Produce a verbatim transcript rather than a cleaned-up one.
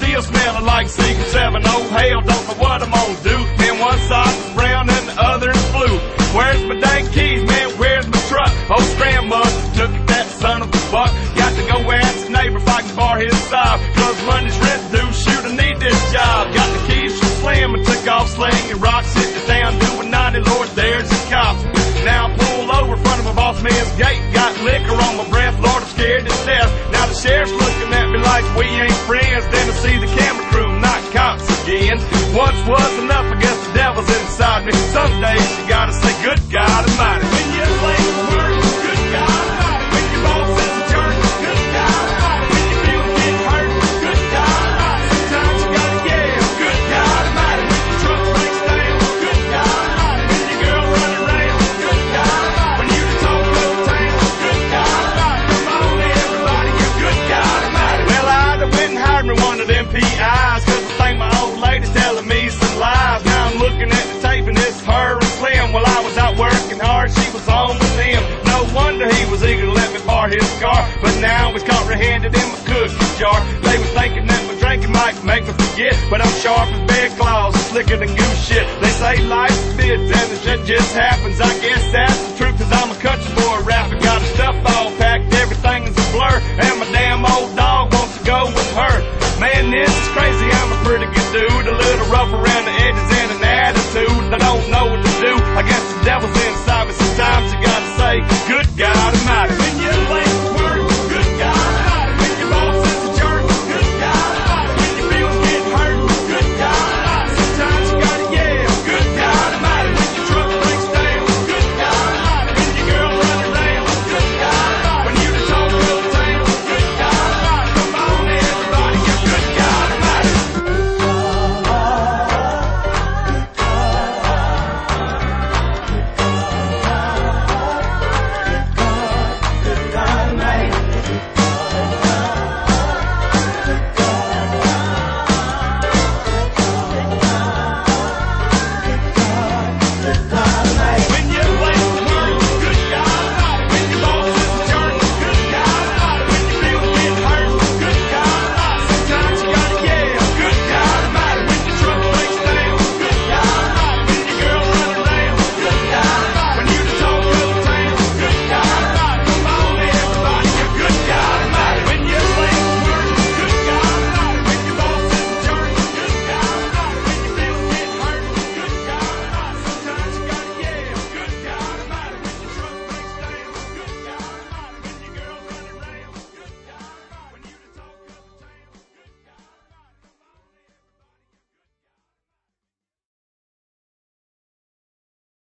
still smelling like Secret seven. Oh hell, don't know what I'm gonna do. Man, one side is brown and the other is blue. Where's my dang keys, man? Where's my truck? Old grandma took it, that son of a buck. Got to go ask the neighbor if I can borrow his sob, cause Monday's rent due, shoot, I need this job. Got the keys from Slim and took off slinging rocks, hit it down, doing ninety, Lord, there's the cops. Now I pull over in front of my boss man's gate, got liquor on my breath, Lord, I'm scared to death. Now the sheriff's looking at me like we ain't friends, then I see the camera crew, not cops again. Once was enough, I guess the devil's inside me. Some days you gotta say, good God Almighty. When you play the word, good God Almighty. When your boss is a jerk, good God Almighty. When you feel get hurt, good God Almighty. Sometimes you gotta yell, good God Almighty. When your truck breaks down, good God Almighty. When your girl running around, good God Almighty. When you the talk of the town, good God Almighty. Come on everybody, you good God Almighty. Well, I'd have went and hired me one of them P Is, cause I think my old lady's telling me some lies. Now I'm looking at the tape and it's her and Slim. Well, I was out working hard, she was home with him. No wonder he was eager to let me borrow his car, but now he's comprehended in my cookie jar. They were thinking that my drinking might make me forget, but I'm sharp as bear claws, slicker than goose shit. They say life's bids and the shit just happens. I guess that's the truth, cause I'm a country boy rapper. Got her stuff all packed, everything is a blur, and my damn old dog wants to go with her. Man, this is crazy, I'm a pretty good dude, a little rough around the edges and an attitude. I don't know what to do, I guess the devil's inside me. Sometimes you gotta say, good God